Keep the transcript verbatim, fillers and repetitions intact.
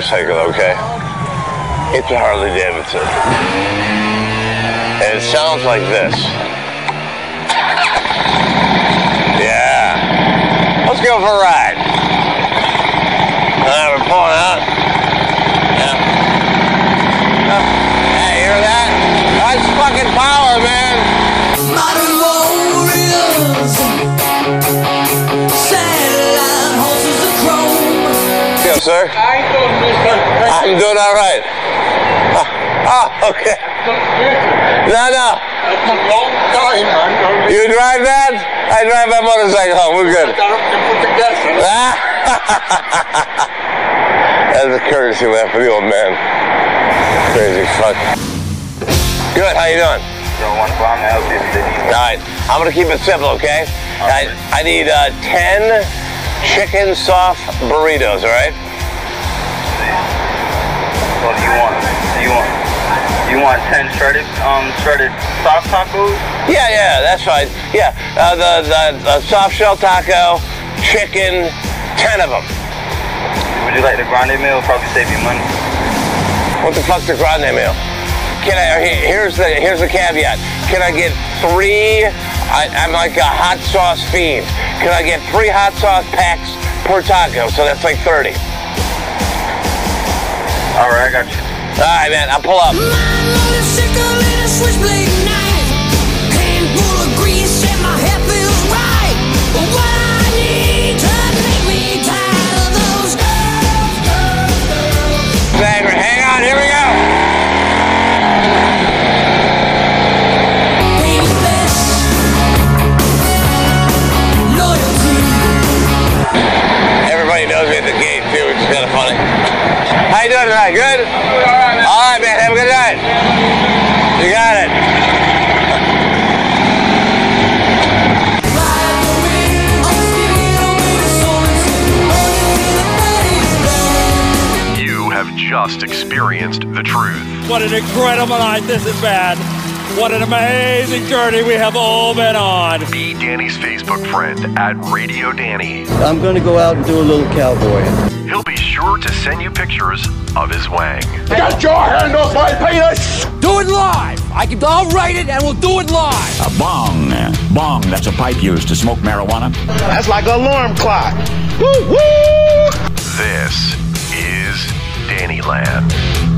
motorcycle, okay? It's a Harley Davidson. And it sounds like this. Yeah. Let's go for a ride. Alright, we're pulling out. Yeah. Oh, hey, hear that? That's fucking power, man. Modern warriors, satellite horses of chrome. Yes, sir. How you doing, mister? I'm doing all right. Oh, oh, okay. No, no. That's a long time, man. You drive that? I drive my motorcycle home. We're good. I got up to put the gas in. That's a courtesy laugh for the old man. Crazy fuck. Good. How you doing? one bomb to help you. All right. I'm gonna keep it simple, okay? I I need uh, ten chicken soft burritos. All right. What do you want? Do you want? You want ten shredded, um, shredded soft tacos? Yeah, yeah, that's fine. Yeah, uh, the, the the soft shell taco, chicken, ten of them. Would you like the grande meal? Probably save you money. What the fuck's a grande meal? Can I? Here's the here's the caveat. Can I get three? I, I'm like a hot sauce fiend. Can I get three hot sauce packs per taco? So that's like thirty. All right, I got you. All right, man. I'll pull up. Hang on, here we go. Everybody knows me at the gate too, which is kind of funny. How you doing tonight? Good? All right, man. Have a good night. You got it. You have just experienced the truth. What an incredible night this has been. What an amazing journey we have all been on. Be Danny's Facebook friend at Radio Danny. I'm going to go out and do a little cowboy. He'll be sure to send you pictures of his wang. Get your hand off my penis! Do it live. I can, I'll write it and we'll do it live. A bong. Bong, that's a pipe used to smoke marijuana. That's like an alarm clock. Woo, woo! This is Dannyland.